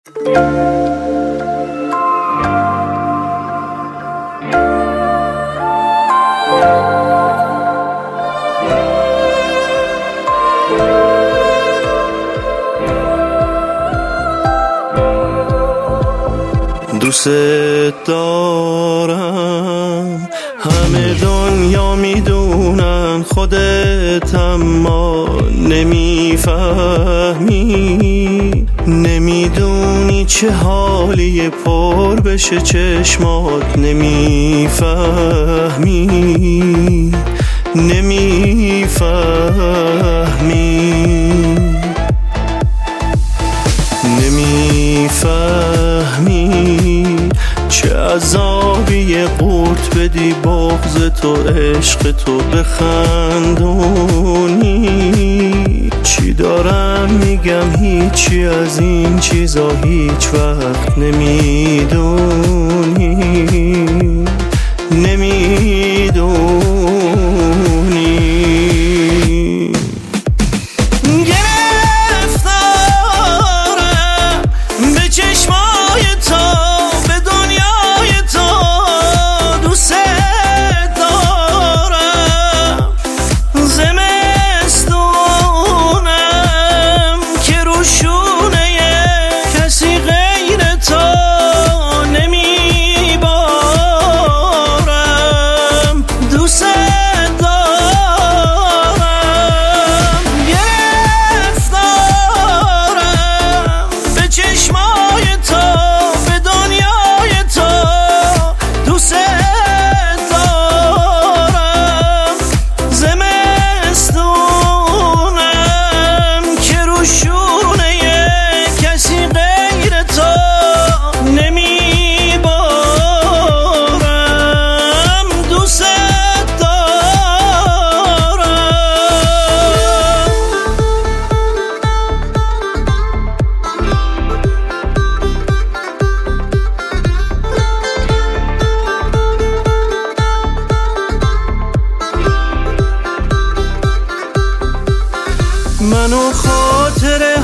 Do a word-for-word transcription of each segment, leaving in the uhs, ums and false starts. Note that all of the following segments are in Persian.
دوست دارم، همه دنیا میدونن، خودت اما نمیفهمی، نمیدونی چه حالی پر بشه چشمات، نمیفهمی نمیفهمی نمیفهمی چه عذابی قورت بدی بغض تو عشق تو بخندونی. چی دارم میگم هیچی از این چیزا هیچ وقت نمیدونی نمیدونی منو خاطره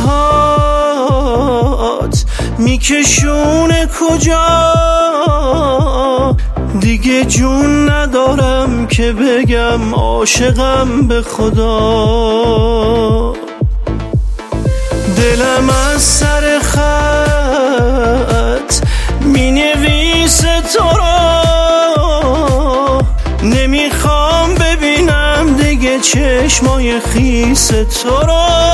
هات میکشونه کجا، دیگه جون ندارم که بگم عاشقم به خدا. دلم از سر خط مینویسه تو را، نمیخوام ببینم دیگه چشمای خیس تو را.